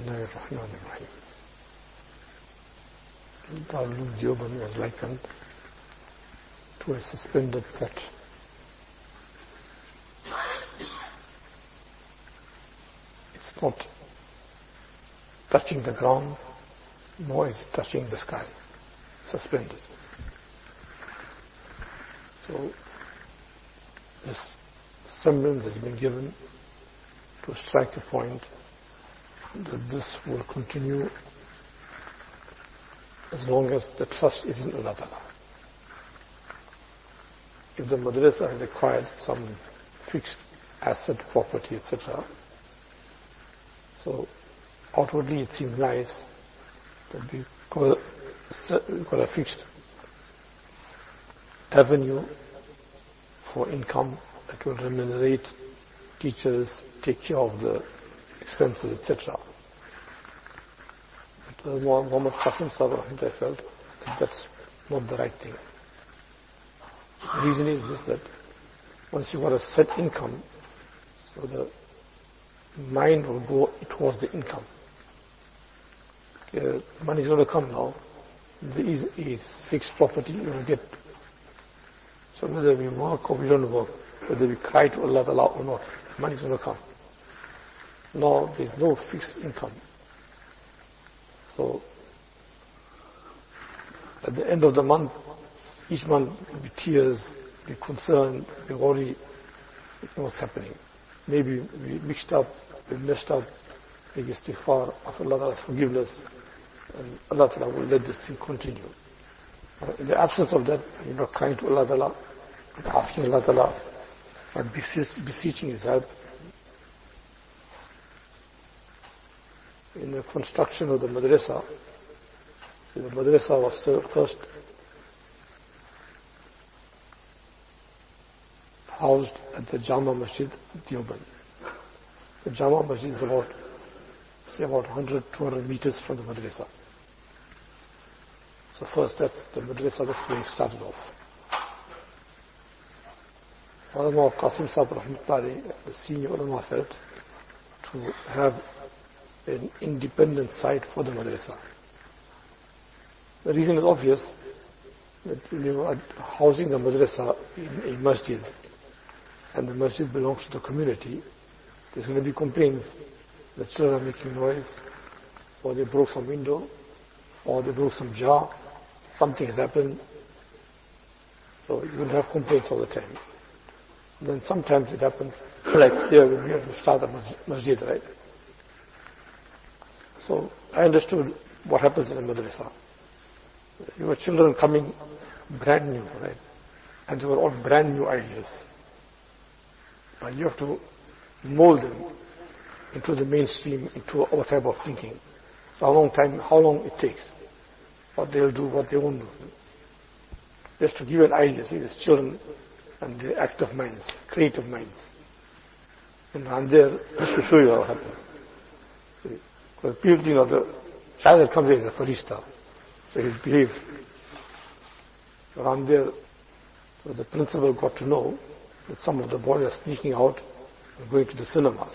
Bismillahir Rahmanir Rahim. Darul Deoband was likened to a suspended pot. It's not touching the ground, nor is it touching the sky. Suspended. So this semblance has been given to strike a point that this will continue as long as the trust is in Allah Ta'ala. If the madrasa has acquired some fixed asset, property, etc., so outwardly it seems nice that we got a fixed avenue for income that will remunerate teachers, take care of the expenses, etc. But Muhammad Qasim Sahib, I felt that that's not the right thing. The reason is this, that once you've got a set income, so the mind will go towards the income. Money is going to come now. There is fixed property you will get. So whether we work or we don't work, whether we cry to Allah Ta'ala or not, money is going to come. Now there is no fixed income. So at the end of the month, each month will be tears, be concerned, be worried, what's happening. Maybe we mixed up, we messed up, maybe istighfar, ask Allah Ta'ala's forgiveness, and Allah Ta'ala will let this thing continue. In the absence of that, you're not crying to Allah Ta'ala, but asking Allah Ta'ala, and beseeching His help. In the construction of the madrasa, the madrasa was first housed at the Jama Masjid, Deoband. The Jama Masjid is about 100-200 meters from the madrasa. So first that's the madrasa that's being started off. Ulama Qasim Sahib Rahmatullahi, the senior ulama, felt to have an independent site for the madrasa. The reason is obvious, that you are housing the madrasa in a masjid, and the masjid belongs to the community. There's going to be complaints that children are making noise, or they broke some window, or they broke some jar, something has happened. So you will have complaints all the time. Then sometimes it happens, like here we have to start a masjid, right? So I understood what happens in a madrasa. You have children coming brand new, right? And they were all brand new ideas. But you have to mold them into the mainstream, into our type of thinking. So how long it takes, what they'll do, what they won't do. Just to give you an idea, see, these children and the active minds, creative minds. And there, just to show you how it happens. Because people, the child that comes here is a farishta, so he'll behave. Around there, so the principal got to know that some of the boys are sneaking out and going to the cinemas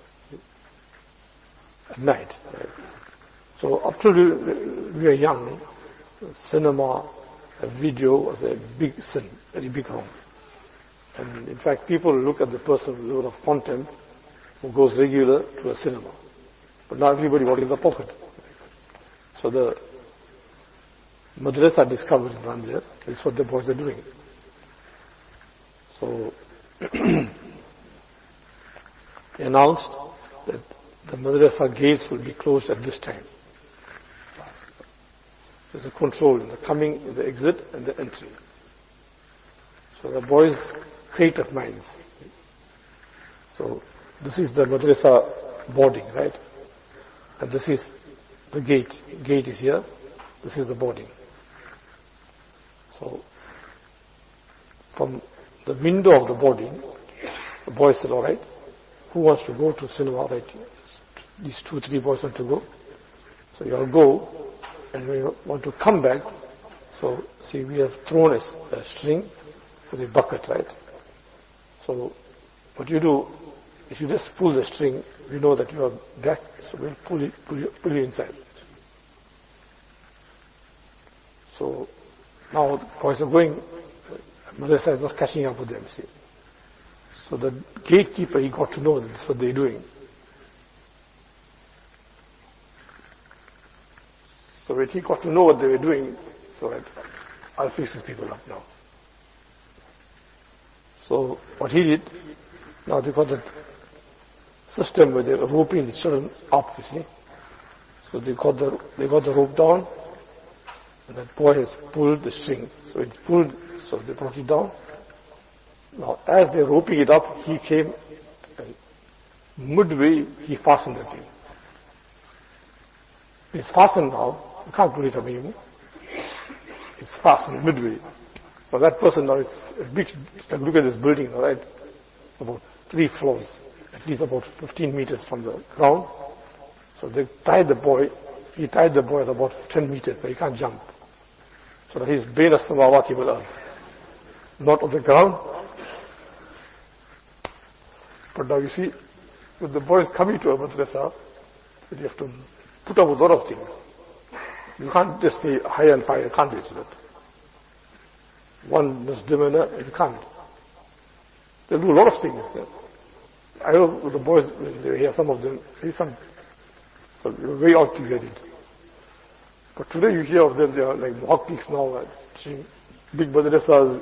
at night. Right? So up till we were young, cinema, video was a big sin, very big wrong. And in fact, people look at the person with a lot of contempt who goes regular to a cinema. But now everybody wants in the pocket. So the madrasa discovered around there. That's what the boys are doing. So they announced that the madrasa gates will be closed at this time. There's a control in the coming, in the exit, and the entry. So the boys' creative minds. So this is the madrasa boarding, right? And this is the gate. Gate is here. This is the boarding. So from the window of the boarding, the boys said, all right, who wants to go to cinema? Right? These 2-3 boys want to go. So you all go, and when you want to come back, so see, we have thrown a string with a bucket, right? So what you do, if you just pull the string, we know that you are back, so we'll pull you inside. So now the boys are going, madrasa is not catching up with them, see. So the gatekeeper, he got to know that this is what they're doing. So when he got to know what they were doing, so that I'll fix these people up now. So what he did, now they got that system where they were roping the children up, you see. So they got the rope down, and that boy has pulled the string. So it's pulled, so they brought it down. Now as they're roping it up, he came, and midway he fastened the thing. It's fastened now, you can't pull it up anymore. It's fastened midway. For that person now, it's a big, look at this building, all right? About 3 floors, at least about 15 meters from the ground. So they tied the boy, he tied the boy at about 10 meters, so he can't jump. So that he's bayna samawati wal ard, not on the ground. But now you see, with the boys coming to a madrasa, you have to put up with a lot of things. You can't just say high and fire, you can't do that. One misdemeanor, you can't. They'll do a lot of things. I know with the boys, they hear some of them, some very odd things they did. But today you hear of them, they are like muhaqqiqs now, big madrasas,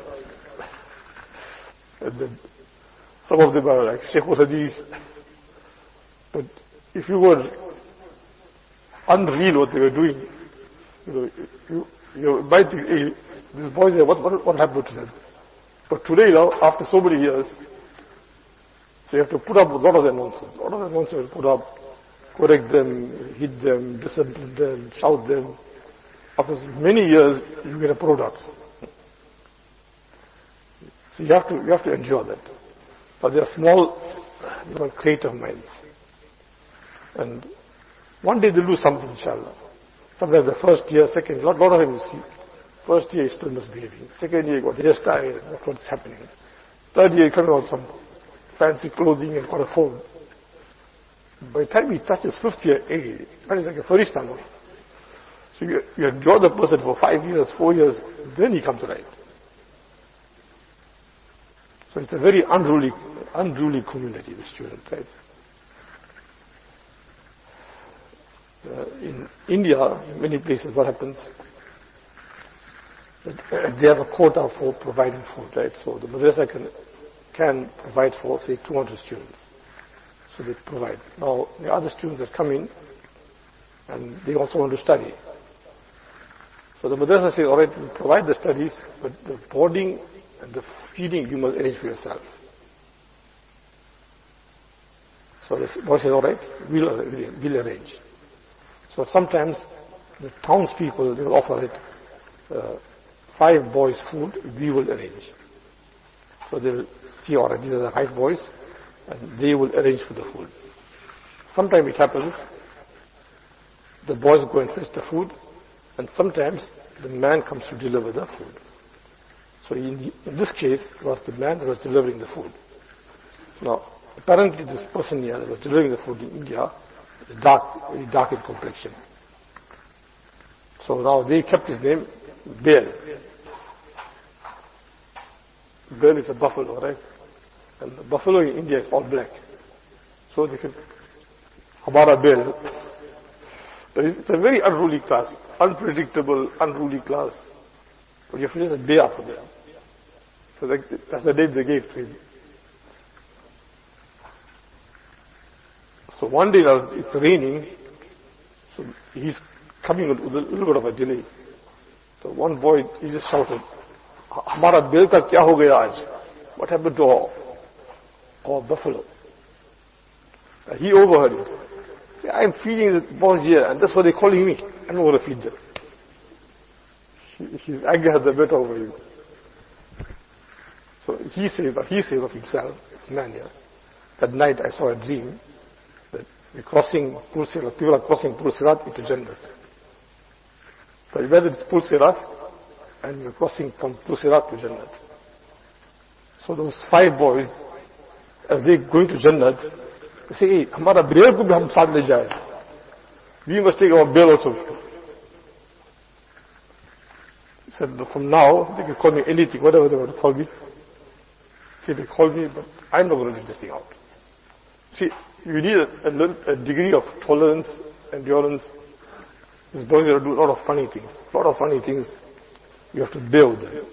and then some of them are like Sheikh al-Hadith. But if you were unreal what they were doing, you might think, hey, these boys, what happened to them? But today now, after so many years, so you have to put up with a lot of their nonsense. A lot of their nonsense you put up, correct them, hit them, discipline them, shout them. After many years, you get a product. So you have to endure that. But they are small, creative minds. And one day they'll do something, inshallah. Sometimes the first year, second, lot of them you see. First year is still misbehaving. Second year, you got hairstyle, that's what's happening. Third year, you come out with some fancy clothing and got a phone. By the time he touches 5th year, hey, that is like a farishta now. So you endure the person for 5 years, 4 years, then he comes right. So it's a very unruly community, the student, right? In India, in many places, what happens? They have a quota for providing food, right? So the madrasa can provide for, say, 200 students. So they provide. Now, the other students that come in, and they also want to study. So the madrasa says, all right, we'll provide the studies, but the boarding and the feeding you must arrange for yourself. So the boy says, all right, we'll arrange. So sometimes the townspeople, they will offer it, 5 boys food, we will arrange. So they will see, all right, these are the 5 boys, and they will arrange for the food. Sometimes it happens, the boys go and fetch the food, and sometimes the man comes to deliver the food. So in this case, it was the man that was delivering the food. Now, apparently this person here that was delivering the food in India, very dark in complexion. So now they kept his name Bel. Bel is a buffalo, right? And the buffalo in India is all black. So they can, Hamara Bel. It's a very unruly class, unpredictable, unruly class. But you have to just a Bea for them. So that's the name they gave to him. So one day it's raining, so he's coming with a little bit of a delay. So one boy, he just shouted, Hamara Bel ka kya ho gaya aaj? What happened to our buffalo? He overheard it. See, I'm feeding the boys here, and that's what they're calling me. I don't want to feed them. His anger has the better over him. So he says of himself, this man here, that night I saw a dream that we're crossing Pul Sirat, people are crossing Pul Sirat into Jannat. So imagine it's Pul Sirat, and we're crossing from Pul Sirat to Jannat. So those 5 boys, as they're going to Jannat, They say, hey, हमारा बेल को भी हम साथ ले जाए. We must take our bail also. He said, from now, they can call me anything, whatever they want to call me. See, they call me, but I'm not going to leave this thing out. See, you need a degree of tolerance, endurance. This boy will do a lot of funny things. A lot of funny things. You have to bear with them.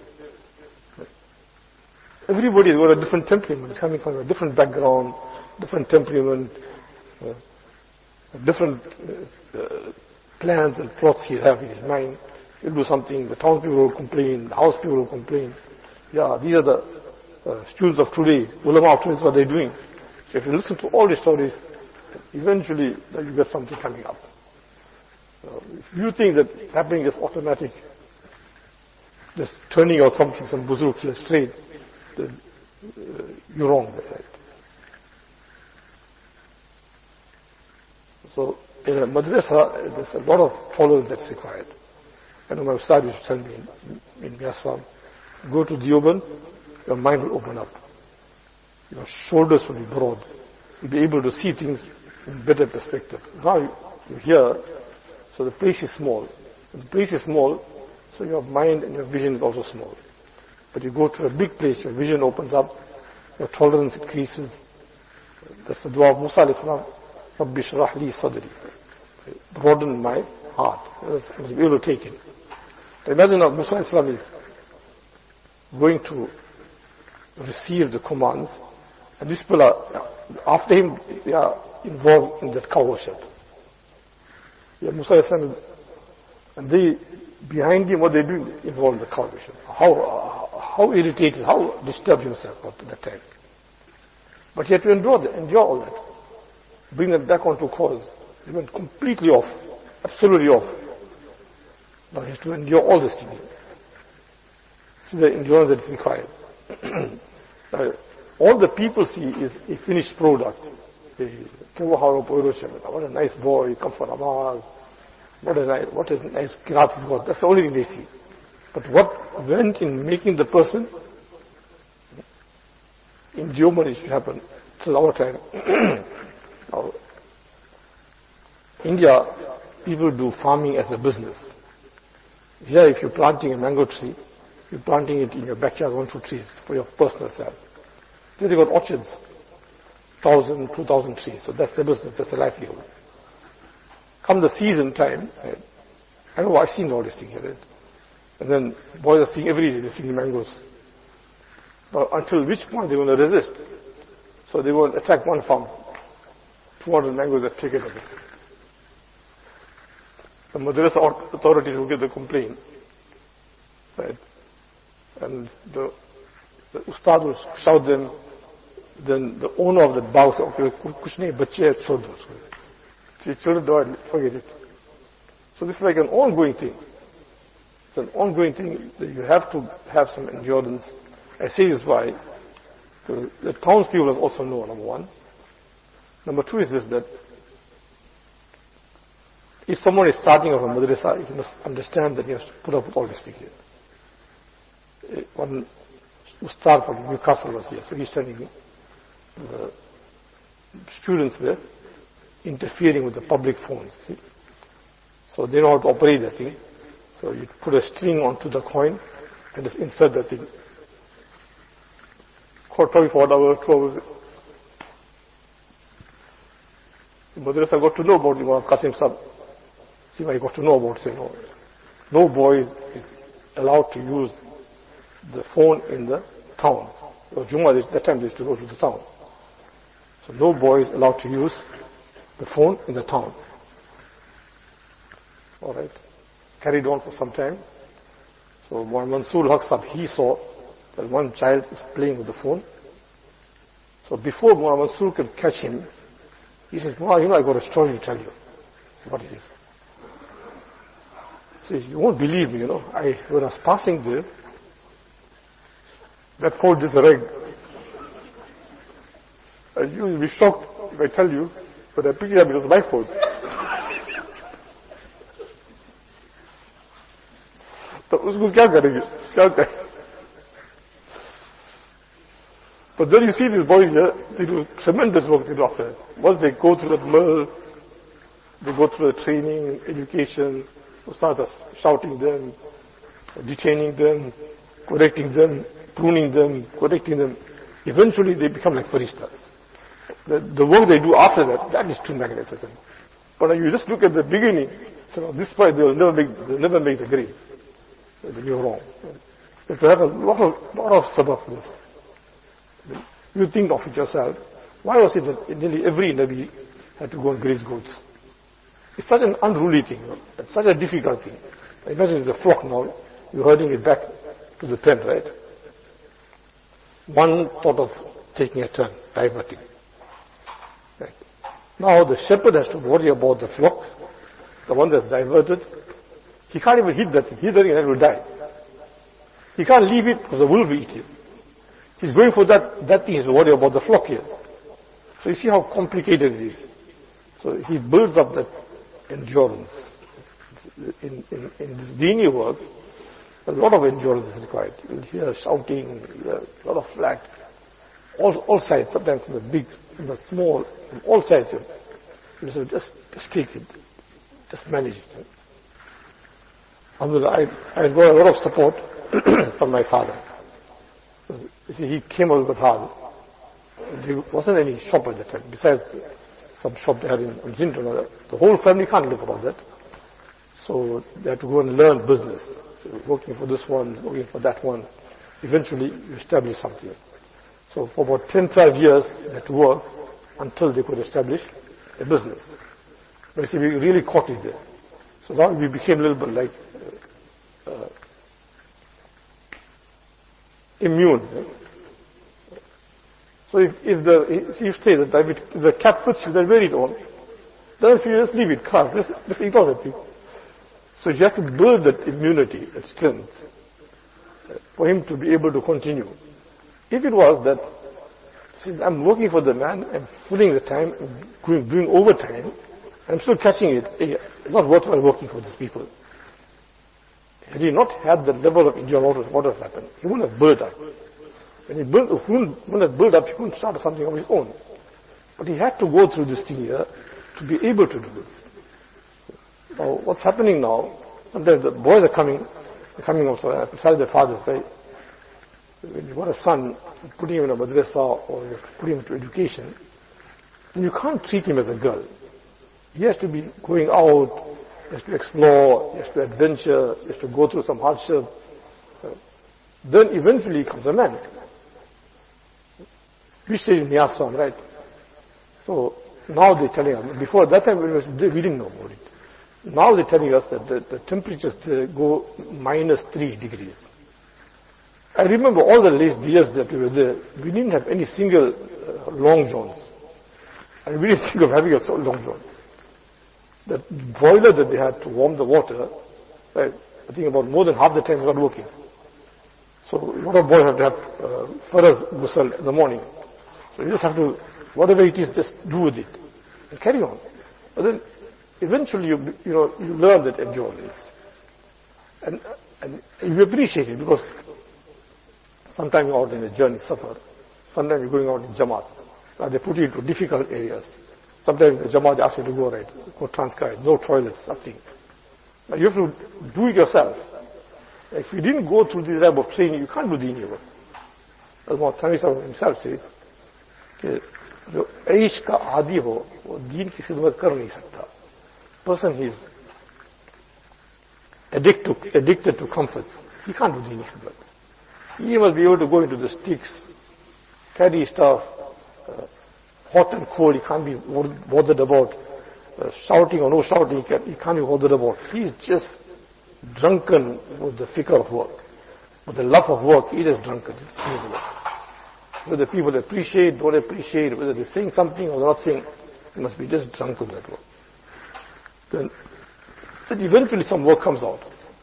Everybody has got a different temperament. It's coming from a different background, different temperament, different plans and plots he has in his mind. He'll do something, the town people will complain, the house people will complain. Yeah, these are the students of today, ulama of today is what they're doing. So if you listen to all these stories, eventually you get something coming up. If you think that happening is automatic, just turning out something, some buzurg here straight, then you're wrong there, right? So in a madrasa, there's a lot of tolerance that's required. I know my ustad used to tell me in Miaswam, go to Deoband, your mind will open up. Your shoulders will be broad. You'll be able to see things in better perspective. Now you're here, so the place is small. If the place is small, so your mind and your vision is also small. But you go to a big place, your vision opens up, your tolerance increases. That's the dua of Musa alayhi salam, Rabbi shrah li sadri. Broaden my heart. I was able to take it. Imagine now Musa alayhi salam is going to receive the commands, and these people are, after him, they are involved in that cow worship. Yeah, Musa alayhi salam, and they, behind him, what they do, involved in the cow worship. How irritated, how disturbed himself at that time. But he had to endure all that. Bring them back onto course. They went completely off, absolutely off. Now he has to endure all this thing. See the endurance that is required. All the people see is a finished product. What a nice boy, come for Namaz. What a nice qiraat he's got. That's the only thing they see. But what went in making the person, in Deoband it should happen till our time. Now, India, people do farming as a business. Here, if you're planting a mango tree, you're planting it in your backyard, 1, 2 trees for your personal self. Then they got orchards, 1,000, 2,000 trees. So that's the business, that's the livelihood. Come the season time, I know I've seen all these things here. Right? And then boys are seeing every day, they're seeing mangoes. But until which point they're going to resist? So they will attack one farm. 200 mangoes are taken away. The madrasa authorities will get the complaint. Right? And the ustad will shout them. Then the owner of the bag says, okay, kuch nahi, bachche hai, chhod do usko. See, children don't forget it. So this is like an ongoing thing. It's an ongoing thing that you have to have some endurance. I say this why, because the townspeople must also know, number one. Number two is this, that if someone is starting off a madrasa, he must understand that he has to put up with all these things here. One ustad from Newcastle was here, so he's telling me the students were interfering with the public phones. See? So they know how to operate that thing. So you put a string onto the coin and just insert that thing. Probably for 1 hour, 2 hours. The madrasa got to know about Imam Qasim Sahib. See, I got to know about it. No boy is allowed to use the phone in the town. So Jummah, that time they used to go to the town. So no boy is allowed to use the phone in the town. Alright. Carried on for some time. So Mansoor Haq Sahib, he saw that one child is playing with the phone. So before Mansoor could catch him, he says, I got a story to tell you. So what is it? He says, you won't believe me, when I was passing there, that phone just rang. And you will be shocked if I tell you, but I picked it up, it was my phone. तो उसको क्या करेंगे? But then you see these boys here, they do tremendous work they do after that. Once they go through that mill, they go through the training, education, start shouting them, detaining them, correcting them, pruning them, correcting them. Eventually they become like faristas. The work they do after that, that is too magnificent. But you just look at the beginning, so this boy, they'll never make the grade. You're wrong. You have to have a lot of sabr for this. You think of it yourself. Why was it that nearly every Nabi had to go and graze goats? It's such an unruly thing. It's such a difficult thing. Imagine it's a flock now. You're herding it back to the pen, right? One thought of taking a turn, diverting. Right. Now the shepherd has to worry about the flock, the one that's diverted. He can't even hit that thing. Hit that thing and it will die. He can't leave it because the wolf will eat it. He's going for that thing, he's worried about the flock here. So you see how complicated it is. So he builds up that endurance. In this dini work, a lot of endurance is required. You'll hear shouting, you'll hear a lot of flack. All sides, sometimes from the big, from the small, from all sides. You say, just take it. Just manage it. Alhamdulillah, I got a lot of support from my father. You see, he came out with hard. There wasn't any shop at that time. Besides some shop they had in Zinton, the whole family can't live about that. So they had to go and learn business. So working for this one, working for that one. Eventually you establish something. So for about 10, 12 years they had to work until they could establish a business. But you see, we really caught it there. So now we became a little bit like immune. So if you say that if the cat puts you, then wear it on. Then if you just leave it, just ignore that thing. So you have to build that immunity, that strength, for him to be able to continue. If it was that, since I'm working for the man, I'm filling the time, doing overtime, I'm still catching it, it's not worthwhile working for these people. Had he not had the level of endurance, what would have happened? He wouldn't have built up. When he wouldn't have built up, he couldn't start something of his own. But he had to go through this thing here to be able to do this. Now, what's happening now, sometimes the boys are coming also, besides their fathers, right? When you've got a son, putting him in a madrasa or you have to put him into education, then you can't treat him as a girl. He has to be going out, he has to explore, he has to adventure, he has to go through some hardship. Then eventually comes a man. We stayed in Niyasan, right? So now they're telling us, before that time we didn't know about it. Now they're telling us that the temperatures go -3 degrees. I remember all the last years that we were there, we didn't have any single long johns. And we didn't think of having a long john. The boiler that they had to warm the water, right, I think about more than half the time was not working. So a lot of boys have to have faraz ghusl in the morning. So you just have to, whatever it is, just do with it and carry on. But then eventually you learn that endurance. And you appreciate it because sometimes you're out in a journey, suffer. Sometimes you're going out in Jamaat. They put you into difficult areas. Sometimes the Jamaat asks you to go right, go transcribe, no toilets, nothing. Now you have to do it yourself. If you didn't go through this type of training, you can't do dini work. As Maulana Sahib himself says, जो ऐश का आदी हो वो दीन की खिदमत कर नहीं सकता. Person is addicted to comforts. He can't do dini khidmat. He must be able to go into the sticks, carry stuff, hot and cold. He can't be bothered about shouting or no shouting. He can't be bothered about. He is just drunken with the fikr of work, with the love of work. He is drunken. It's miserable. Whether people appreciate, don't appreciate, whether they're saying something or not saying, he must be just drunk with that work. Then eventually some work comes out.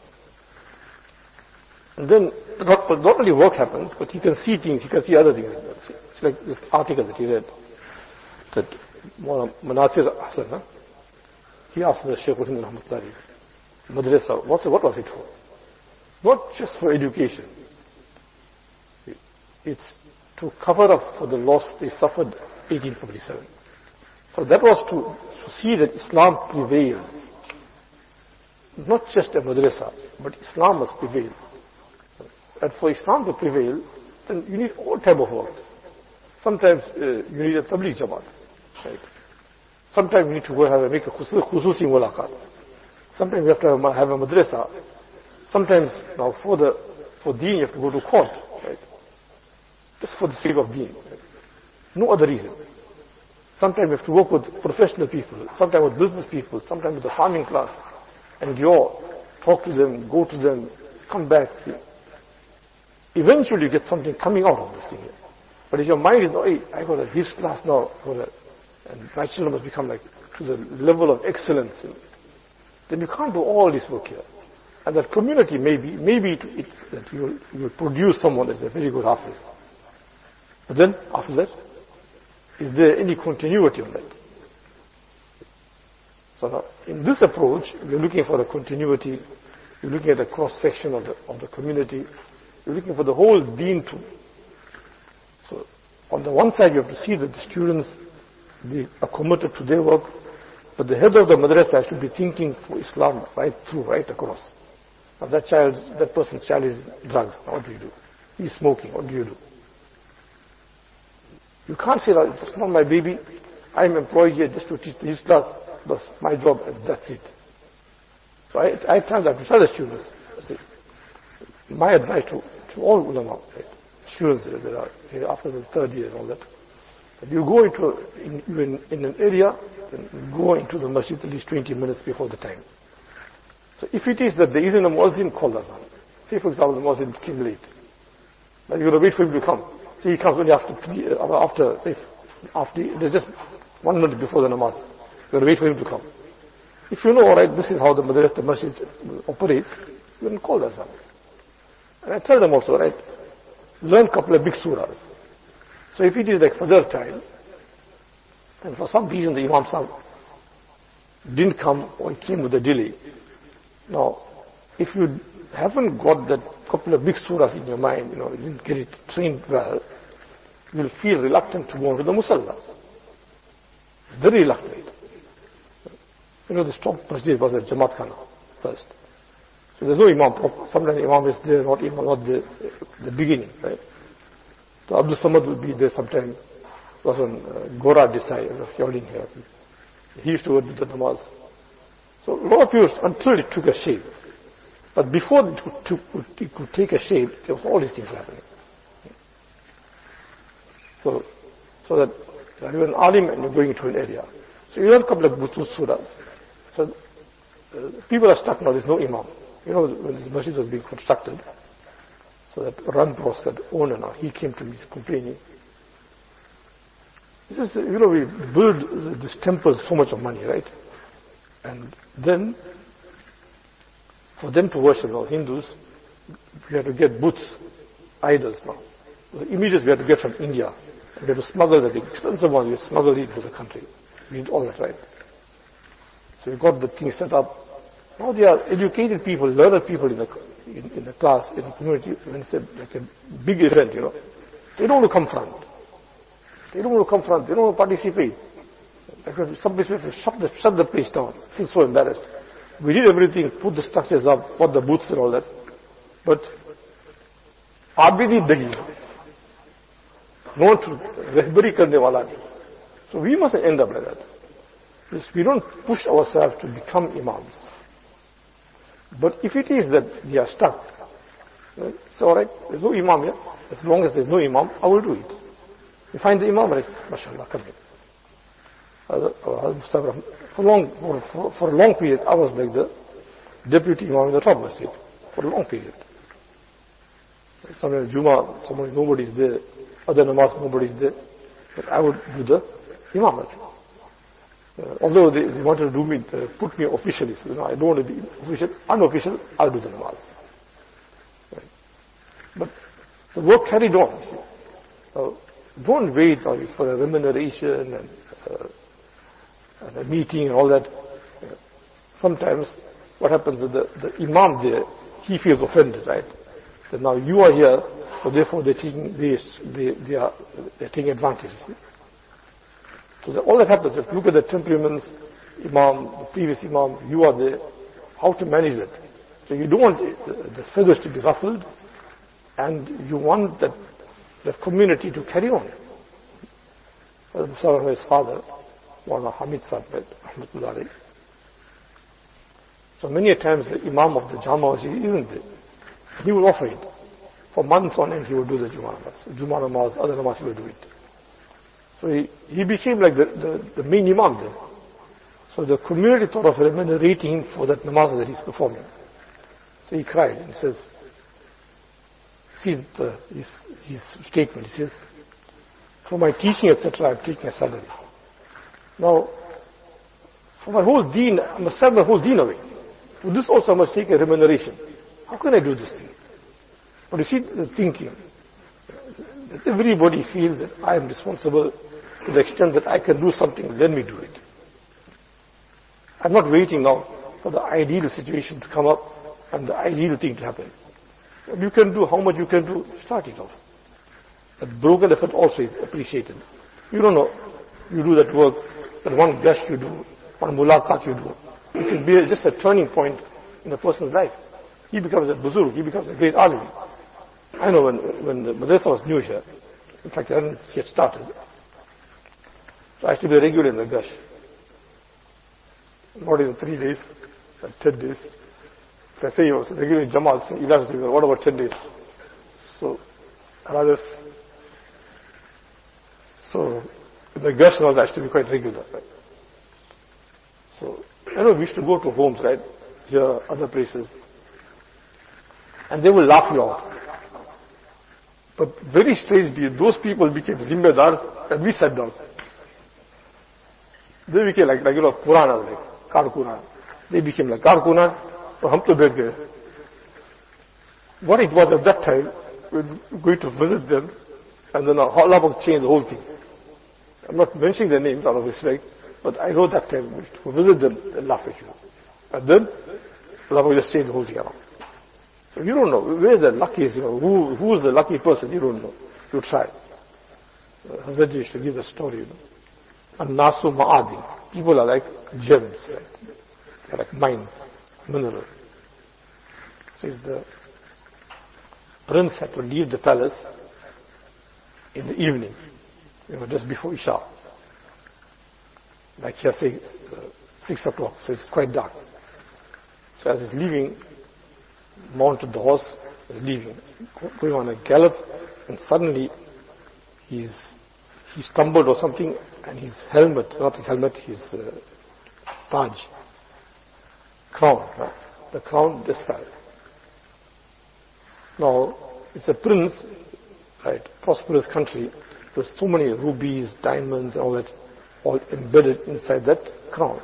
And then not only work happens, but he can see things, he can see other things. It's like this article that he read, that Manasir Hassan, he asked the Shaykh Hind Rahmatullahi, Madrasa, what was it for? Not just for education. It's to cover up for the loss they suffered 1857. So that was to see that Islam prevails. Not just a madrasa, but Islam must prevail. And for Islam to prevail, then you need all type of work. Sometimes you need a tabligh jamaat. Right? Sometimes you need to go make a khususi mulaqat. Sometimes you have to have a madrasa. Sometimes now for deen you have to go to court. Right? Just for the sake of deen. Right? No other reason. Sometimes you have to work with professional people, sometimes with business people, sometimes with the farming class. And talk to them, go to them, come back. Eventually you get something coming out of this thing. But if your mind is, oh, hey, I got a his class now, and my children must become like to the level of excellence, then you can't do all this work here. And that community maybe it's that you will produce someone that's a very good hafiz. But then after that, is there any continuity on that? So now, in this approach, you're looking for a continuity, you're looking at a cross-section of the community, you're looking for the whole deen too. So, on the one side, you have to see that the students, they are committed to their work, but the head of the madrasa has to be thinking for Islam right through, right across. Now that person's child is drugs, now what do you do? He's smoking, what do you do? You can't say that it's not my baby, I'm employed here just to teach his class, that's my job and that's it. So I tell the students, my advice to all ulama, right? Students that are after the third year and all that you go in an area, then go into the masjid at least 20 minutes before the time. So if it is that there isn't a muezzin, call azan. Say for example the muezzin came late. Now you're going to wait for him to come. See, he comes only there's just 1 minute before the namaz. You're going to wait for him to come. If you know, alright, this is how the masjid operates, you can call azan. And I tell them also, right, learn a couple of big surahs. So if it is like Fajr time, and for some reason the Imam Sahib didn't come or he came with a delay. Now, if you haven't got that couple of big surahs in your mind, you didn't get it trained well, you'll feel reluctant to go into the musalla. Very reluctant. The top masjid was at Jamaat Khana first. So there's no Imam. Sometimes the Imam is there, not the beginning, right? So Abdul Samad would be there sometime. It was on Gora Desai, of Yawling here. He used to work with the namaz. So a lot of people, until it took a shape. But before it could take a shape, there was all these things happening. So that you're an alim and you're going into an area. So you learn a couple of surahs. So people are stuck now, there's no imam. When this masjid was being constructed, so that Ran Bros, that owner now, he came to me complaining. He says, we build this temple so much of money, right? And then, for them to worship our Hindus, we have to get booths, idols now. The images we have to get from India. We have to smuggle the expensive ones, we smuggle it into the country. We did all that, right? So we got the thing set up. Now they are educated people, learned people in the class, in the community. When it's like a big event, they don't want to come front. They don't want to participate. Some place we have to shut the place down. I feel so embarrassed. We did everything, put the structures up, put the booths and all that. But abidi dahi. No one to rehbari karne wala nahi. So we must end up like that. Because we don't push ourselves to become imams. But if it is that we are stuck, it's alright, there's no imam here. As long as there's no imam, I will do it. You find the imam, right? MashaAllah, come here. For a long period, I was like the deputy imam in the top masjid. For a long period. Sometimes Juma, nobody's there. Other namaz, nobody's there. But I would do the imamat. Although they wanted to put me officially, so I don't want to be official, unofficial, I'll do the namaz. Right. But the work carried on. Don't wait for a remuneration and a meeting and all that. Sometimes what happens is the imam there, he feels offended, right? That now you are here, So therefore they're taking this, they're taking advantage. You see? So all that happens, if you look at the temperaments, Imam, the previous Imam, you are there, how to manage it. So you don't want the feathers to be ruffled, and you want the community to carry on. His father, Maulana Hamid Sahib, Rahmatullah alayhi. So many a times the Imam of the Jama isn't there. He will offer it. For months on end he would do the Jummah namaz. Jummah namaz, other namaz he would do it. So he became like the main Imam there. So the community thought of remunerating him for that namaz that he's performing. So he cried and says, sees his statement, he says, for my teaching, etc., I'm taking a salary. Now, for my whole deen, I must sell my whole deen away. For this also I must take a remuneration. How can I do this thing? But you see the thinking, that everybody feels that I am responsible to the extent that I can do something, let me do it. I'm not waiting now for the ideal situation to come up and the ideal thing to happen. You can do how much you can do, start it off. That broken effort also is appreciated. You don't know, you do that work, that one gush you do, one mulaqat you do. It can be just a turning point in a person's life. He becomes a buzurg, he becomes a great alim. I know when the madrasa was new here, in fact I hadn't yet started, so I used to be a regular in the gush. Not even 3 days, but 10 days. If I say he was regular in Jamaat, he'll ask me, what about 10 days? So, others. So, the gush was actually quite regular. Right? So, I know we used to go to homes, right? Here, other places. And they will laugh you out. But very strangely, those people became zimmedars and we sat down. They became like Puranas, like Karkunan. They became like Karkunan, so hum to baith gaye. What it was at that time, we were going to visit them, and then Allah would change the whole thing. I'm not mentioning their names out of respect, but I know that time, we used to visit them and laugh at you. And then, Allah would just change the whole thing around. So you don't know, where the lucky is, who is the lucky person, you don't know. You try. Hazrat used to give the story, An-nasu ma'adin. People are like gems, right? They're like mines, mineral. Says the prince had to leave the palace in the evening, just before Isha. Like here, say 6 o'clock, so it's quite dark. So as he's leaving, mounted the horse, is leaving, going on a gallop, and suddenly he stumbled or something, and his helmet, not his helmet, his taj, crown, right? The crown just fell. Now, it's a prince, right, prosperous country, with so many rubies, diamonds, and all that, all embedded inside that crown.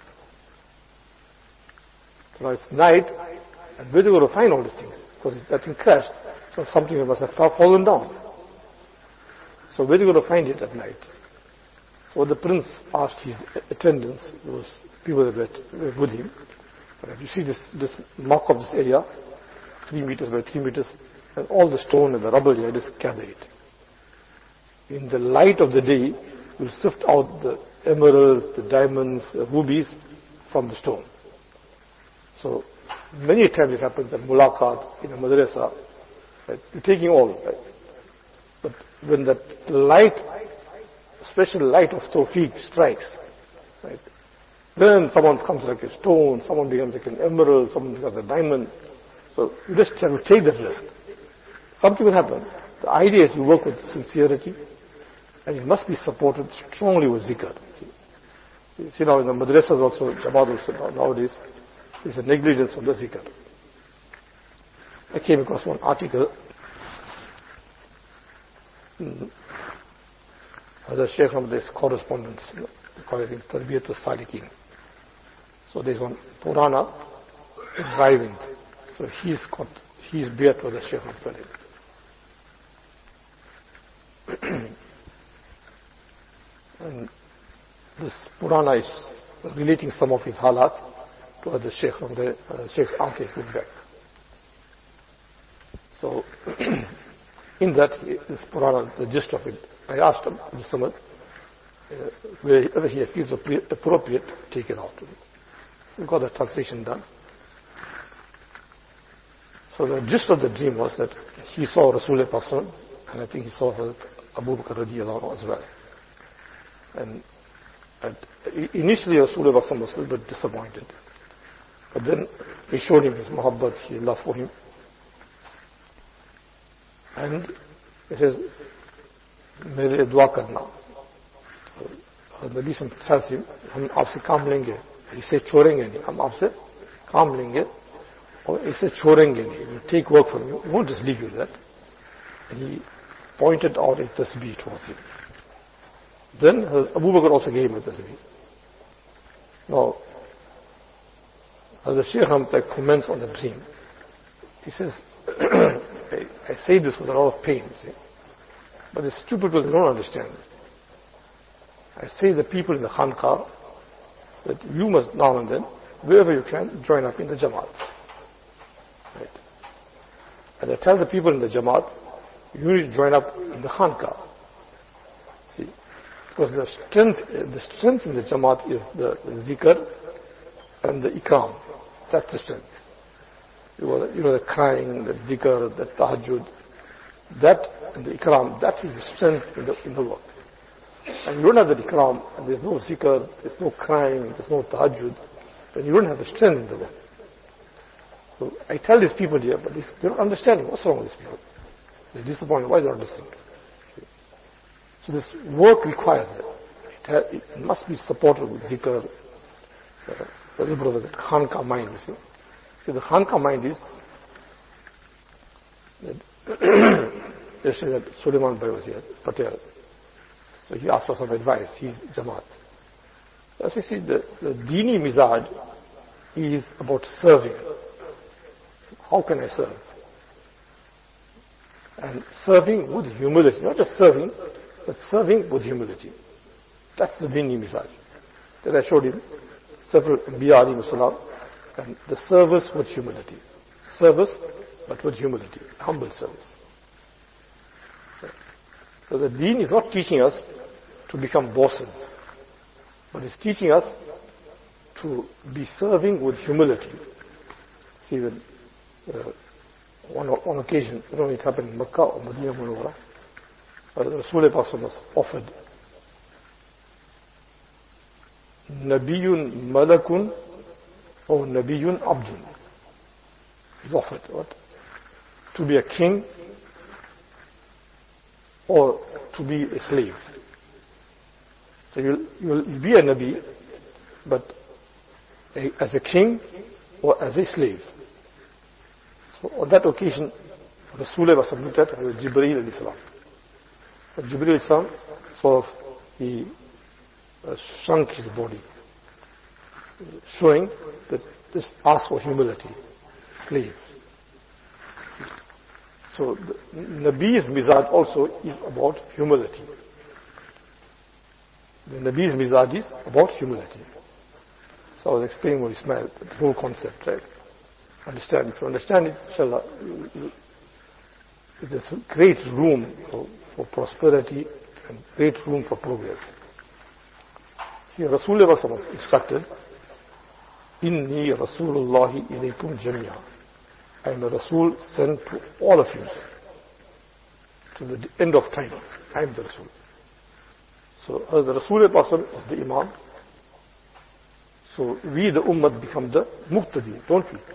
So now it's night, and where do you go to find all these things? Because that thing crashed, so something must have fallen down. So where do you go to find it at night? So the prince asked his attendants, those people that were with him, you see this mark of this area, 3 meters by 3 meters, and all the stone and the rubble here, just gather it. In the light of the day, you'll sift out the emeralds, the diamonds, the rubies from the stone. So many times it happens at mulaqat in a madrasa, right? You're taking all, right? But when that light, special light of tawfiq strikes, right? Then someone becomes like a stone, someone becomes like an emerald, someone becomes a diamond. So you just have to take that risk. Something will happen. The idea is you work with sincerity, and it must be supported strongly with zikr. You see now in the madrasas also, Jamaat also nowadays, there's a negligence of the zikr. I came across one article. As a Shaykh of this correspondence, call it Tarbiyatul Salikin. So there's one Purana driving. So he's beat with the Shaykh of Talib. And this Purana is relating some of his halat to the Shaykh of Sheikh's answer is good back. So In that is Purana, the gist of it. I asked him, Samad, wherever he feels appropriate, take it out. We got the translation done. So the gist of the dream was that he saw Rasulullah Sallallahu, and I think he saw Abu Bakr radiallahu anhu as well. And initially Rasulullah Sallallahu was a little bit disappointed. But then he showed him his muhabbat, his love for him. And he says, मेरे लिए दुआ करना. नबी से tells him, हम आपसे काम लेंगे, इसे छोड़ेंगे नहीं, हम आपसे काम लेंगे और इसे छोड़ेंगे नहीं. We'll take work from you. We won't just leave you that. And he pointed out a tasbih towards him. Then Abu Bakr also gave him a tasbih. Now, as the Shaykh Hamd comments on the dream, he says, I say this with a lot of pain, see? But the stupid people don't understand. I say the people in the Khanqah that you must now and then, wherever you can, join up in the Jamaat. Right? And I tell the people in the Jamaat, you need to join up in the Khanqah. See? Because the strength in the Jamaat is the zikr and the ikram. That's the strength. You know, the crying, the zikr, the tahajjud, that and the ikram, that is the strength in the work. And you don't have the ikram, and there's no zikr, there's no crying, there's no tahajjud, then you don't have the strength in the work. So I tell these people here, but they're not understanding. What's wrong with these people? They're disappointed. Why they're not listening? So this work requires that. It must be supported with zikr, the liberal, the Khanqah mind, you see. See, the Khanqah mind is that yesterday that Suleiman Bhai was here, Patel. So he asked for some advice. He's Jamaat. As you see, the Dini Mizaj is about serving. How can I serve? And serving with humility. Not just serving, but serving with humility. That's the Dini Mizaj. That I showed him several Anbiya alayhi salam, and the service with humility. Service, but with humility. Humble service. So the Deen is not teaching us to become bosses, but it's teaching us to be serving with humility. See, when, on occasion, I don't know if it happened in Makkah or Medina Munawwara, Rasulullah was offered Nabiyun Malakun or Nabiyun Abdun. He's offered what? To be a king or to be a slave. So you'll be a Nabi, but as a king or as a slave. So on that occasion, Rasulullah was submitted to Jibreel alayhi salam. But Jibreel alayhi salam sort of he shrunk his body, showing that this asks for humility, slave. So the Nabi's Mizaj also is about humility. The Nabi's Mizaj is about humility. So I was explaining with Ismail the whole concept, right? Understand. If you understand it, inshallah, there's great room for prosperity and great room for progress. See, Rasulullah was instructed, Inni Rasulullahi ilaykum jamia. I am a Rasul sent to all of you. To the end of time, I am the Rasul. So as the Rasulullah is the Imam, so we the Ummah become the Muqtadi, don't we?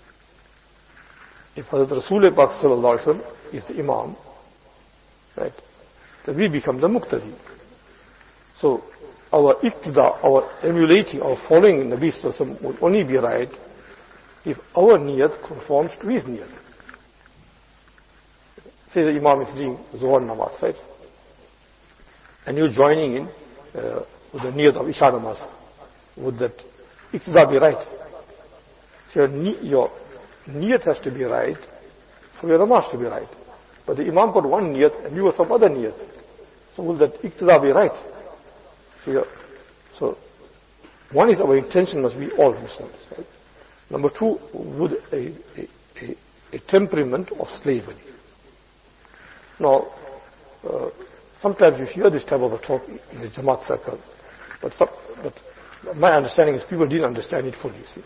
If Hazrat Rasulullah is the Imam, right, then we become the Muqtadi. So our iqtida, our emulating, our following Nabi Sallallahu would only be right if our niyat conforms to his niyat. Say the Imam is doing Zuhr namaz, right? And you're joining in with the niyat of Isha namaz. Would that iqtida be right? So your niyat has to be right for your namaz to be right. But the Imam got one niyat and you got some other niyat. So will that iqtida be right? So one is our intention must be all Muslims, right? Number two, would a temperament of slavery. Now, sometimes you hear this type of a talk in the Jamaat circle, but my understanding is people didn't understand it fully, you see.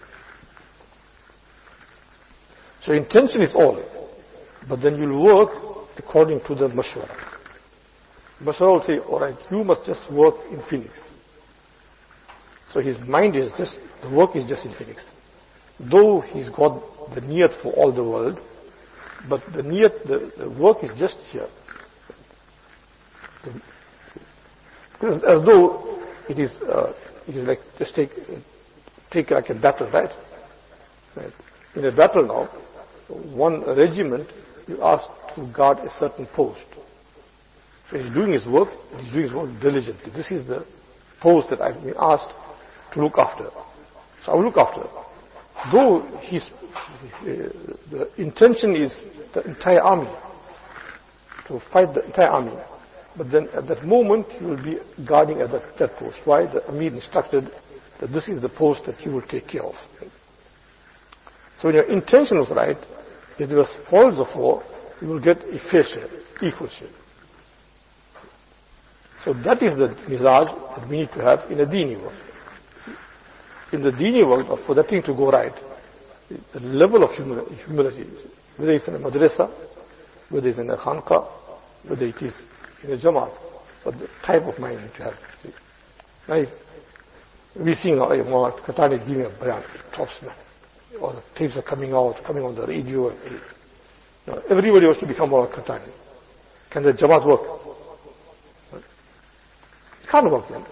So intention is all, but then you'll work according to the mashwara. Mashwara will say, alright, you must just work in Phoenix. So his mind is just, the work is just in Phoenix. Though he's got the niyat for all the world, but the niyat, the work is just here. Because as though it is like, just take like a battle, right? In a battle now, one regiment, you asked to guard a certain post. So he's doing his work diligently. This is the post that I've been asked to look after. So I will look after. Though the intention is the entire army, to fight the entire army, but then at that moment you will be guarding at that post. Why? The Amir instructed that this is the post that you will take care of. So when your intention was right, if there was spoils of war, you will get a fair share, equal share. So that is the mizaj that we need to have in a dini work. In the dini work, for that thing to go right, the level of humility, whether it's in a madrasa, whether it's in a khanqa, whether it is in a jamaat, but the type of mind you need to have. Now, we see now, Katani is giving a bayan, tops man. Or the tapes are coming on the radio. Everybody wants to become more like Katani. Can the jamaat work? It can't work then.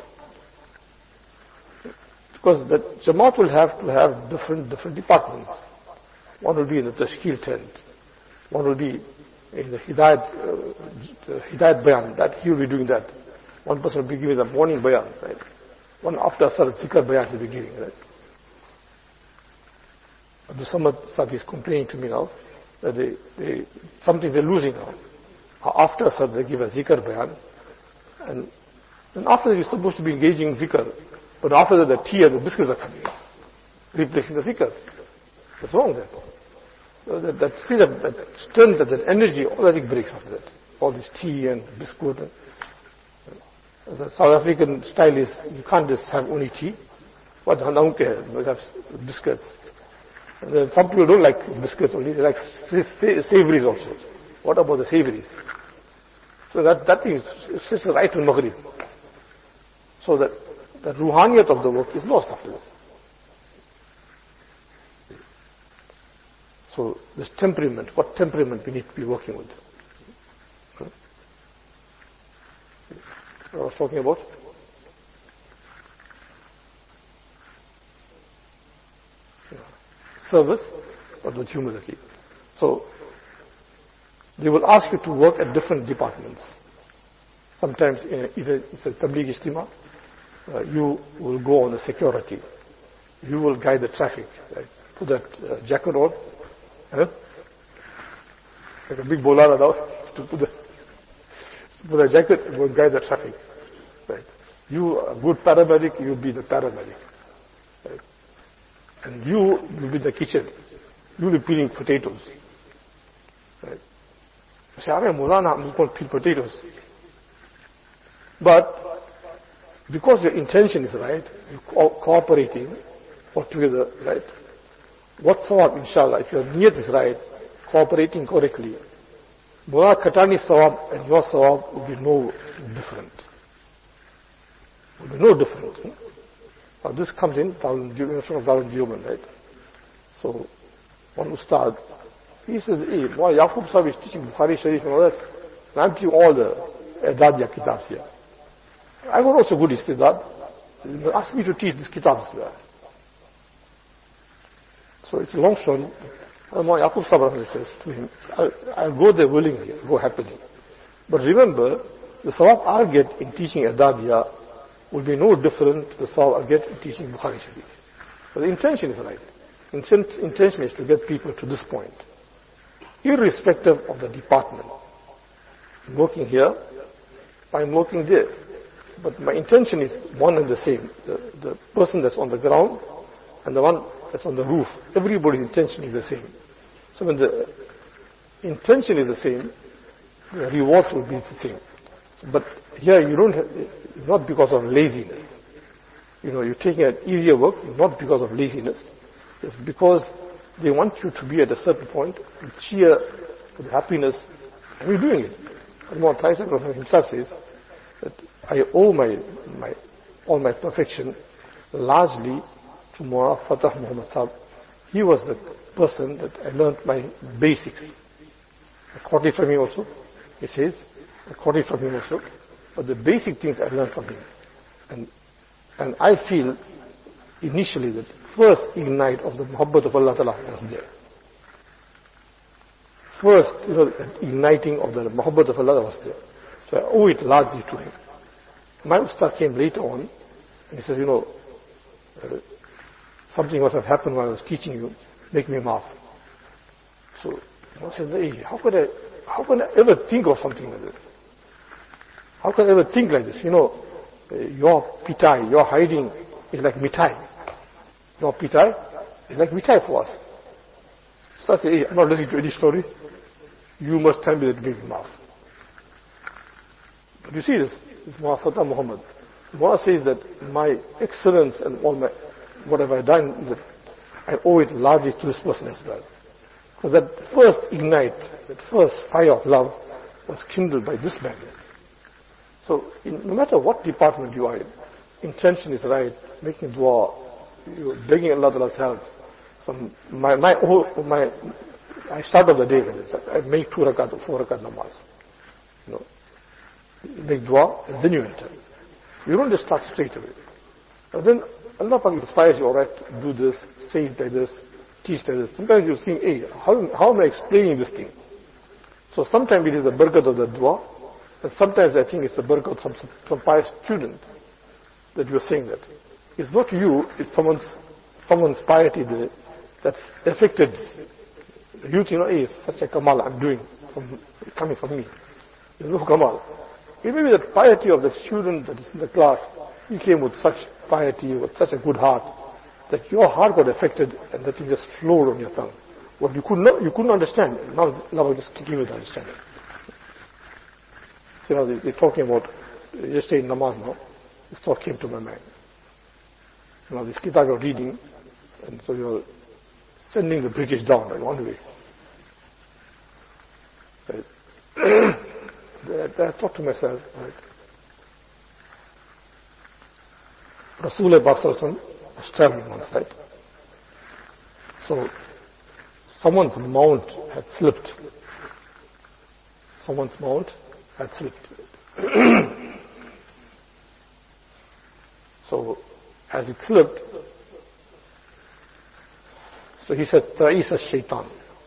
Because the jamaat will have to have different departments. One will be in the tashkil tent. One will be in the hidayat bayan, that he will be doing that. One person will be giving the morning bayan, right? One after asar zikr bayan will be giving, right? Abdul Samad Sahib is complaining to me now that something they're losing now. After asar they give a zikr bayan, and after that you're supposed to be engaging in zikr, but after that the tea and the biscuits are coming, replacing the zikr. What's wrong there? That strength, that energy, all that it breaks after that. All this tea and biscuit. The South African style is, you can't just have only tea. What you have biscuits. And then some people don't like biscuits only, they like savories also. What about the savories? So that thing is just right to Maghrib. So that ruhaniyat of the work is lost after that. So this temperament, what temperament we need to be working with? What I was talking about? Service, but with humility. So they will ask you to work at different departments. Sometimes either it's a tabligh ijtima, you will go on the security, you will guide the traffic, right? Put that jacket on, like a big bolada now, to put the jacket and go guide the traffic, right? You are a good paramedic, you'll be the paramedic, right? And you will be in the kitchen. You will be peeling potatoes. Right? You say, Mulana, I'm going to peel potatoes. But because your intention is right, you're cooperating altogether, right? What sawab, inshallah, if your niyat is right, cooperating correctly, Mulana Katani sawab and your sawab will be no different. Will be no different. Now this comes in Darul Deoband, right? So one ustad, he says, hey, boy, Yaqub Sahib is teaching Bukhari Sharif and all that, and I'm teaching all the Adadiyah kitabs here. I got also good istidad. Ask me to teach these kitabs there. So it's a long story. Yaqub Sahib says to him, I'll go there willingly, I'll go happily. But remember, the sawab I get in teaching Adadiyah will be no different to the sawab I get in teaching Bukhari Sharif. But the intention is right. Intention is to get people to this point, irrespective of the department. I'm working here, I'm working there. But my intention is one and the same. The person that's on the ground and the one that's on the roof, everybody's intention is the same. So when the intention is the same, the rewards will be the same. But here you don't have, not because of laziness. You're taking an easier work, not because of laziness. It's because they want you to be at a certain point, with cheer, with happiness, and you're doing it. Imam Taisa himself says that I owe all my perfection largely to Mullah Fatah Muhammad Sahib. He was the person that I learned my basics. I caught it from him also, he says, I caught it from him also, but the basic things I learned from him. And I feel initially that first ignite of the muhabbat of Allah Ta'ala was there. First, igniting of the muhabbat of Allah was there. So I owe it largely to him. My ustad came later on, and he says, something must have happened while I was teaching you, make me laugh. So I said, hey, how can I ever think of something like this? How can I ever think like this? Your pitai, your hiding is like mitai. Your pitai is like mitai for us. So I say, hey, I'm not listening to any story. You must tell me that you make me laugh. But you see this Mullah Fatah Muhammad. Mullah says that my excellence and all what have I done, that I owe it largely to this person as well. Because that first ignite, that first fire of love was kindled by this man. So no matter what department you are in, intention is right, making dua, you're begging Allah Ta'ala's help. I start off the day with this. I make 2 rakat or 4 rakat namaz. Make dua and then you enter. You don't just start straight away. And then Allah Ta'ala inspires you, alright, do this, say it like this, teach like this. Sometimes you think, hey, how am I explaining this thing? So sometimes it is the barakat of the dua, and sometimes I think it's the barakat of some pious student that you're saying that. It's not you, it's someone's piety that's affected. You think, hey, such a kamal I'm doing, coming from me. There's no kamal. It may be the piety of the student that is in the class. He came with such piety, with such a good heart, that your heart got affected and that thing just flowed on your tongue. What you couldn't understand. Now Allah will just give you the understanding. So they're talking about yesterday in namaz now. This thought came to my mind. This kitab you're reading, and so you're sending the British down in one way. I thought to myself, right, Rasulullah was traveling once, right? So someone's mount had slipped. So as it slipped, so he said, Ta'isa shaitan.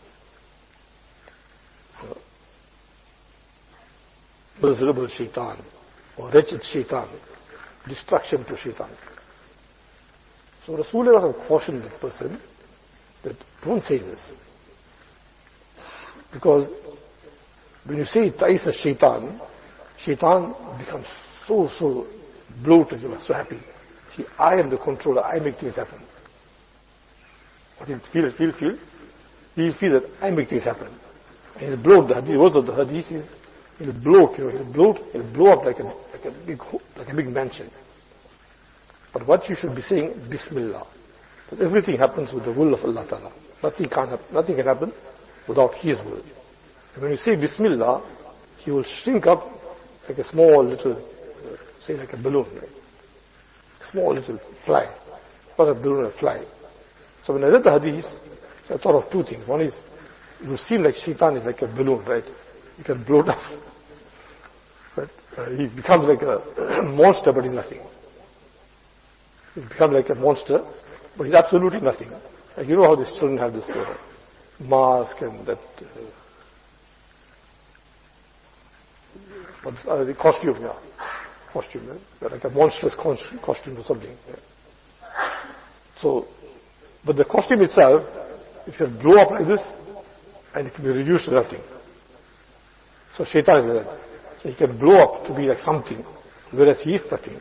Miserable shaitan, or wretched shaitan, destruction to shaitan. So Rasulullah cautioned that person that don't say this. Because when you say Ta'isa shaitan, shaitan becomes so bloated, you are so happy. See, I am the controller, I make things happen. What do you feel? He'll feel that I make things happen. And he'll bloat. The words of the hadith is, he'll bloat, he'll blow up like a big mansion. But what you should be saying, Bismillah. That everything happens with the will of Allah Ta'ala. Nothing can happen without His will. And when you say Bismillah, He will shrink up like a small little, say like a balloon, right? A small little fly. Not a balloon, a fly. So when I read the hadith, I thought of two things. One is, it would seem like shaitan is like a balloon, right? You can blow it up. But he becomes like a monster, but he's nothing. He becomes like a monster, but he's absolutely nothing. Like you know how these children have this mask and that the costume, yeah. Costume, yeah? Like a monstrous costume or something. Yeah. So, but the costume itself, it can blow up like this, and it can be reduced to nothing. So shaitan is like that. So he can blow up to be like something, whereas he is nothing.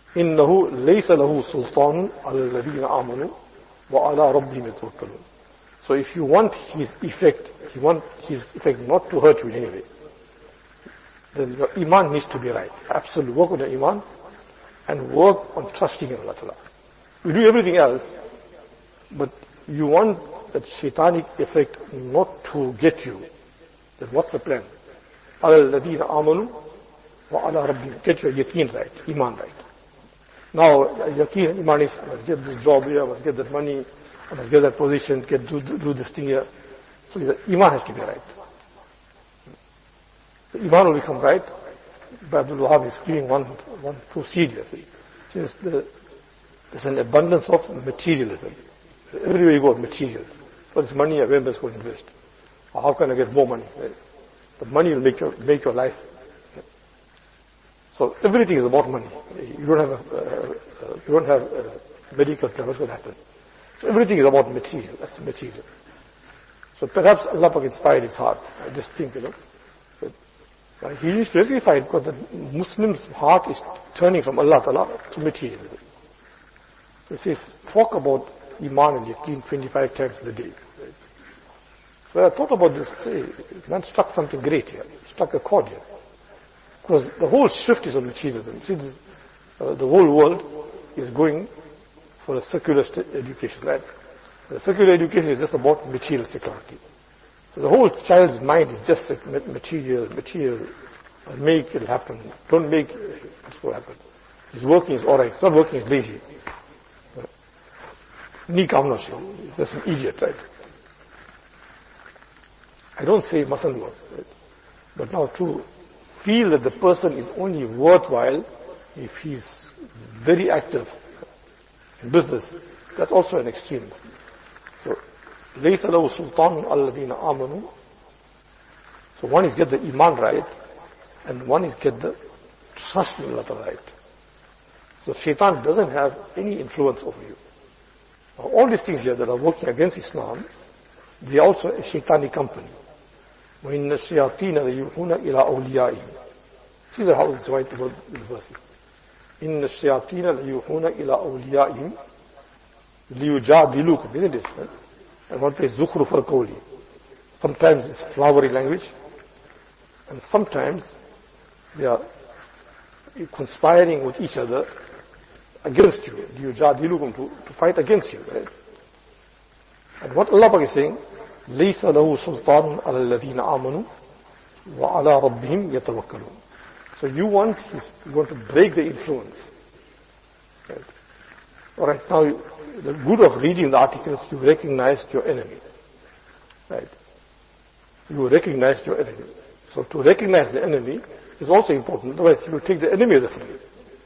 إِنَّهُ لَيْسَ لَهُ سُلْطَانٌ عَلَى الَّذِينَ آمَنُوا وَعَلَى رَبِّهِمْ يَتَوَكَّلُونَ. So if you want his effect, not to hurt you in any way, then your iman needs to be right. Absolutely work on your iman and work on trusting in Allah Ta'ala. You do everything else, but you want that shaitanic effect not to get you. Then what's the plan? الَّذِينَ آمَنُوا وَعَلَىٰ رَبِّهِمْ. Get your yaqeen right, iman right. Now, yaqeen, iman is, I must get this job here, I must get that money, I must get that position, do this thing here. So the iman has to be right. The iman will become right. But Abdul Wahab is giving one procedure. See, there's an abundance of materialism. Everywhere you go, material. For this money, where must I go invest? Or how can I get more money? Right? The money will make your life. So everything is about money. You don't have a medical plan. What's going to happen? So everything is about material. That's material. So perhaps Allah Pak inspired his heart. I just think, But he needs to rectify it because the Muslim's heart is turning from Allah Ta'ala to materialism. So he says, talk about Iman and Yaqeen 25 times a day. Right? So I thought about this, man struck something great here, struck a chord here. Because the whole shift is on materialism. See, the whole world is going for a secular education, right? The secular education is just about material security. So the whole child's mind is just material, make it happen. Don't make what's going to happen. He's working, is alright. He's not working, he's lazy. He's just an idiot, right? I don't say it mustn't work, right? But now to feel that the person is only worthwhile if he's very active in business, that's also an extreme. So, لَيْسَ لَهُ سُلْطَانٌ الَّذِينَ آمَنُوا. So one is get the iman right, and one is get the trust in Allah right. So shaitan doesn't have any influence over you. Now, all these things here that are working against Islam, they are also a shaitanic company. وَإِنَّ الشَّيَاطِينَ لَيُوحُونَ إِلَىٰ أَوْلِيَائِهِمْ. See how it's right about these verses. إِنَّ الشَّيَاطِينَ لَيُوحُونَ إِلَىٰ أَوْلِيَائِهِمْ لِيُجَادِلُوكُمْ. Isn't it? And one place, زُخْرُفَ الْقَوْلِ. Sometimes it's flowery language, and sometimes they are conspiring with each other against you. لِيُجَادِلُوكُمْ, to fight against you. Right? And what Allah is saying, لَيْسَ لَهُ سُلْطَانٌ عَلَى الَّذِينَ آمَنُوا وَعَلَىٰ رَبِّهِمْ يَتَوَكَّلُونَ. So you want to break the influence. Right? Alright, now the good of reading the articles, you recognized your enemy. Right? You recognized your enemy. So to recognize the enemy is also important, otherwise you will take the enemy as a friend.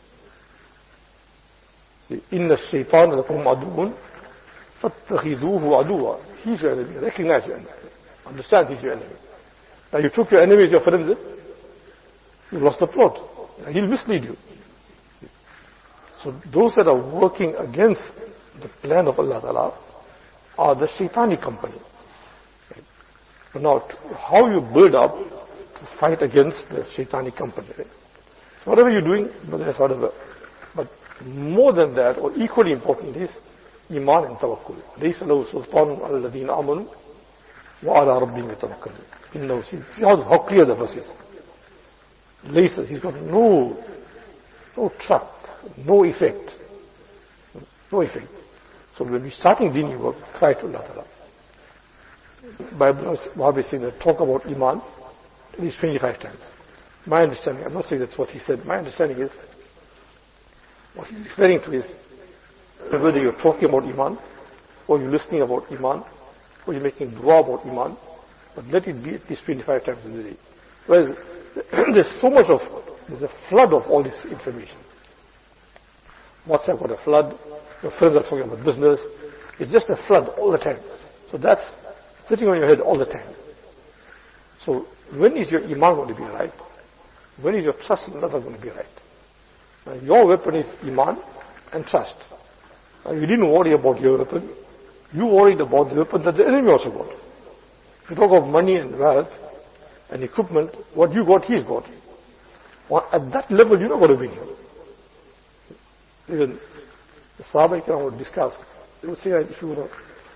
See, إِنَّ الشَّيْطَانَ لَكُمْ عَدُوٌ فَاتَّخِذُوهُ عَدُوًا. He's your enemy. Recognize your enemy. Understand he's your enemy. Now you took your enemy as your friend, you lost the plot. He'll mislead you. So those that are working against the plan of Allah Ta'ala are the shaitani company. Right? But now, how you build up to fight against the shaitani company. Right? So whatever you're doing, whatever. But more than that, or equally important, is Iman and Tawakkul. لَيْسَ لَهُ سُلْطَانٌ عَلَى الَّذِينَ آمَنُوا وَعَلَىٰ رَبِّهِمْ يَتَوَكَّلُونَ. See how clear the verse is. Laysa, he's got no truck, no effect. No effect. So when we're starting dini work, try to Allah Ta'ala. Bible is saying that talk about Iman at least 25 times. My understanding, I'm not saying that's what he said, my understanding is, what he's referring to is, whether you're talking about Iman, or you're listening about Iman, or you're making dua about Iman, but let it be at least 25 times in the day. Whereas there's a flood of all this information. WhatsApp got a flood, your friends are talking about business, it's just a flood all the time. So that's sitting on your head all the time. So when is your Iman going to be right? When is your trust in Allah going to be right? Now your weapon is Iman and trust. Now you didn't worry about your weapon, you worried about the weapon that the enemy also got. If you talk of money and wealth and equipment, what you got, he's got. Well, at that level, you're not going to win him. Even the Sahaba would discuss, they would say, if you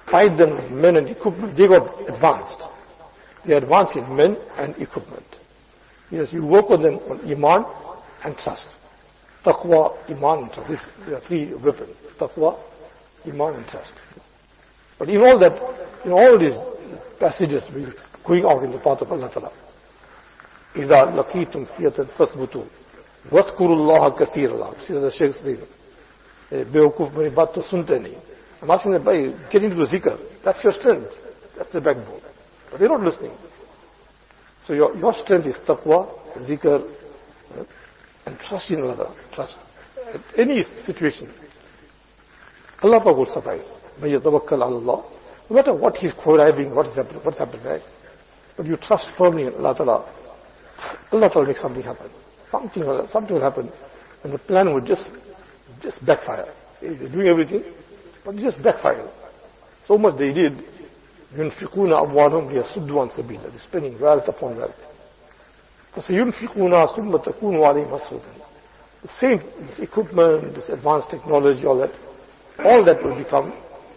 fight them with men and equipment. They got advanced. They are advanced in men and equipment. Yes, you work with them on Iman and trust. Taqwa, Iman and trust. There are three weapons. Taqwa, Iman and trust. But in all that, in all these passages, we're going out in the path of Allah Ta'ala. إِذَا لَقِيتُمْ فِيَةً فَاثْبُتُوا وَاذْكُرُوا اللَّهَ كَثِيرًا. See the Shaykh saying, Beokuf meri baat to sunte nahi. I'm asking them, by getting to the zikr, that's your strength. That's the backbone. But they're not listening. So your strength is taqwa, zikr, and trust in Allah. Trust. At any situation, Allah will suffice. May yatawakkal ala Allah. No matter what he's conniving, what's happening, right? But you trust firmly in Allah Ta'ala. Allah Ta'ala make something happen. Something will happen, and the plan would just backfire. They're doing everything, but it just backfire. So much they did. يُنْفِقُونَ أَمْوَالَهُمْ لِيَصُدُّوا عَنْ سَبِيلِ اللَّهِ. They're spending wealth upon wealth. فَسَيُنْفِقُونَ ثُمَّ تَكُونُ عَلَيْهِمْ حَسْرَةً. The same, this equipment, this advanced technology, all that will become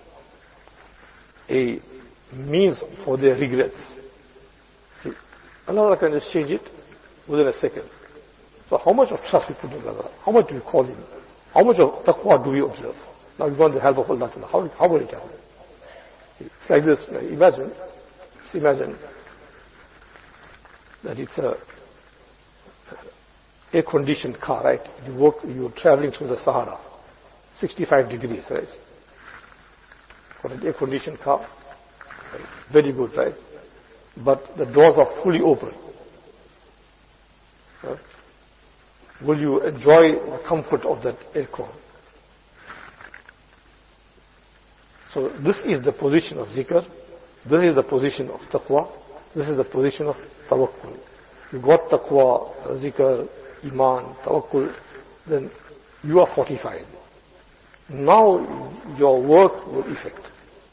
a means for their regrets. See, Allah can just change it within a second. So how much of trust we put in Allah? How much do we call Him? How much of taqwa do we observe? Now we want the help of Allah. How will it happen? It's like this. Imagine that it's a air-conditioned car, right? You're traveling through the Sahara, 65 degrees, right? For an air-conditioned car, right? Very good, right? But the doors are fully open. Right? Will you enjoy the comfort of that aircon? So this is the position of zikr, this is the position of taqwa, this is the position of tawakkul. You got taqwa, zikr, iman, tawakkul, then you are fortified. Now your work will affect.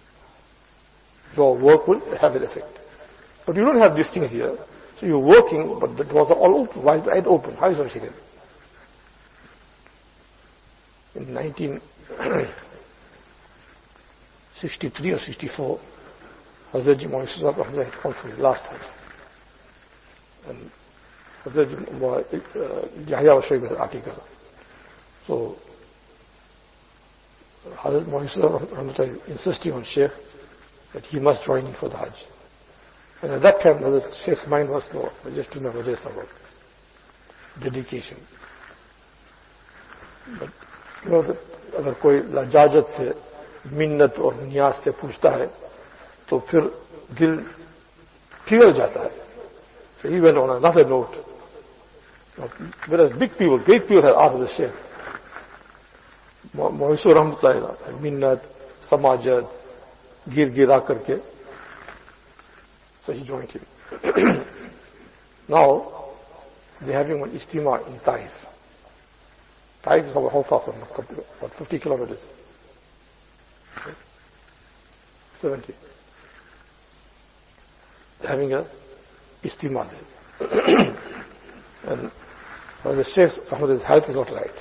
Your work will have an effect. But you don't have these things here. So you're working, but the doors are all open, wide open. How is it? In 1963 or 64, Hazrat Muhammad had come for his last Hajj. And Hazrat Yahya was showing an article. So Hazrat Muhammad insisting on Sheikh that he must join in for the Hajj. And at that time, the Sheikh's mind was no, just to know madrasa work, dedication. But you know, अगर कोई लजाजत से मिन्नत और नियाज से पूछता है तो फिर दिल पिघल जाता है. So he went on another note. Whereas big people, great people had asked the Sheikh, Mohisur Rahmatullah, minnat, samajat, gira karke. So he joined him. Now, they're having an istima in Taif. Taif is how far from Makkah? About 50 kilometers. 70. They're having an istima there. And the Sheikh's health is not right.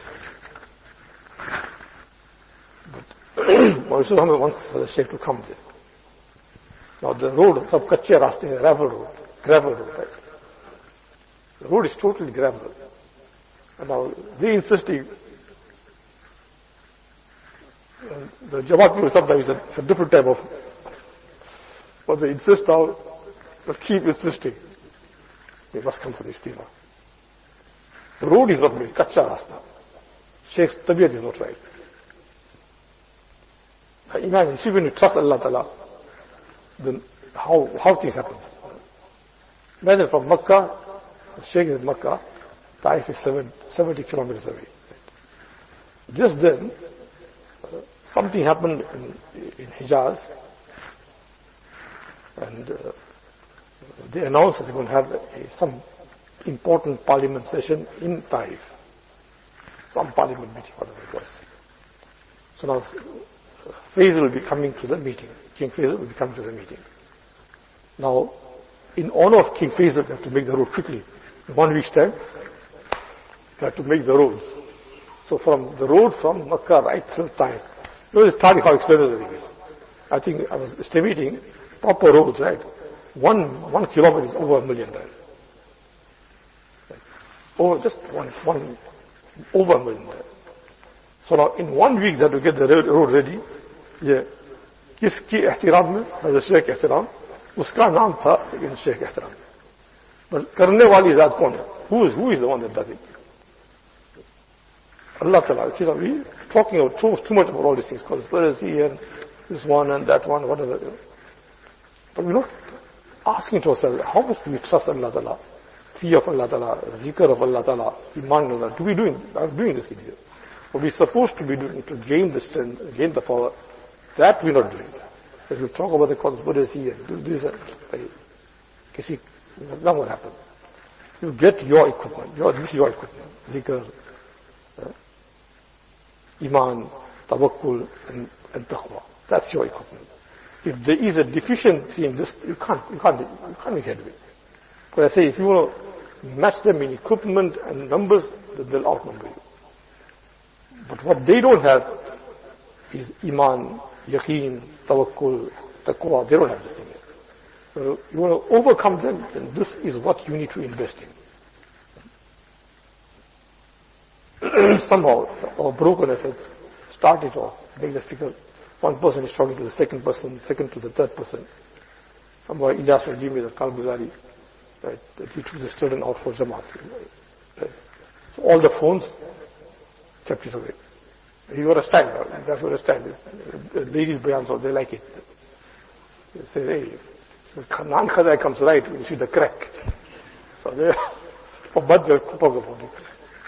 But Maulana Muhammad wants the Sheikh to come there. Now the road, sab kache raste hai, gravel road, right? The road is totally gravel. And now they insisting, the Jamaat people sometimes it's a different type of, but they insist now, but keep insisting. They must come for this istima. The road is not made, kacha rasta. Sheikh's tabiyat is not right. Imagine, if you when you trust Allah Ta'ala, then how things happen. Imagine from Makkah, the Sheikh is in Makkah, Taif is 70 kilometers away. Just then, something happened in Hijaz, and they announced that they're going to have some important parliament session in Taif. Some parliament meeting, whatever it was. So now, Faisal will be coming to the meeting. King Faisal will be coming to the meeting. Now, in honor of King Faisal, they have to make the road quickly. In 1 week's time, they have to make the roads. So from the road from Makkah right through Taif. You know this Tariq, how expensive everything is. I think I was estimating proper roads, right? 1 kilometer is over $1 million. Right? Over just one over $1 million. So now in 1 week that we get the road ready, yeah, किसकी एहतिराम में हज़रत शेख एहतिराम उसका नाम था लेकिन शेख एहतिराम पर करने वाली ज़ात कौन है who is the one that does it Allah Ta'ala see we talking about too much about all these things conspiracy and this one and that one whatever but we're not asking to ourselves how much do we trust Allah Ta'ala fear of Allah Ta'ala zikr of Allah Ta'ala iman of Allah are we doing these things here what we're supposed to be doing to gain the strength gain the power that we're not doing. If you talk about the conspiracy and do this and that's not what happened. You get your equipment. This is your equipment. Zikr, Iman, Tawakkul and Taqwa. That's your equipment. If there is a deficiency in this, you can't make headway. Because I say, if you want to match them in equipment and numbers, they'll outnumber you. But what they don't have is Iman, Yaqeen, Tawakkul, Taqwa. They don't have this thing yet. So you want to overcome them, then this is what you need to invest in. Somehow, our broken effort, start it off, make the figure. One person is talking to the second person, second to the third person. Somehow, Ilyas will give me the Kalbuzari, right, that he took the student out for Jamaat. Right. So all the phones, kept it away. You got a stand, that's what a stand is. Ladies' bayans, they like it. They say, hey, Naan Khazai comes right, you see the crack. So they, for bad, they'll talk about it.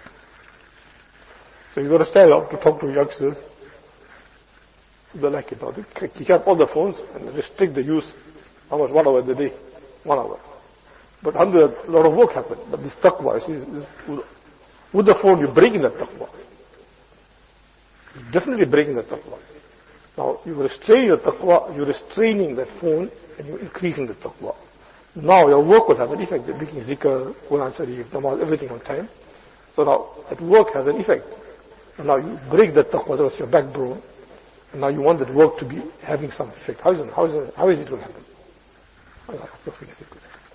So you got to stand up to talk to youngsters. So they like it. Now, they kick out all the phones and restrict the use. How much? 1 hour a day. 1 hour. But under a lot of work happened. But this taqwa, you see, with the phone, you're breaking that taqwa. Definitely breaking the taqwa. Now, you restrain the taqwa, you're restraining that phone, and you're increasing the taqwa. Now, your work will have an effect. You're making zikr, Quran Sharif, namaz, everything on time. So now, that work has an effect. And now you break that taqwa, that's your backbone. And now you want that work to be having some effect. How is it going to happen? Allah,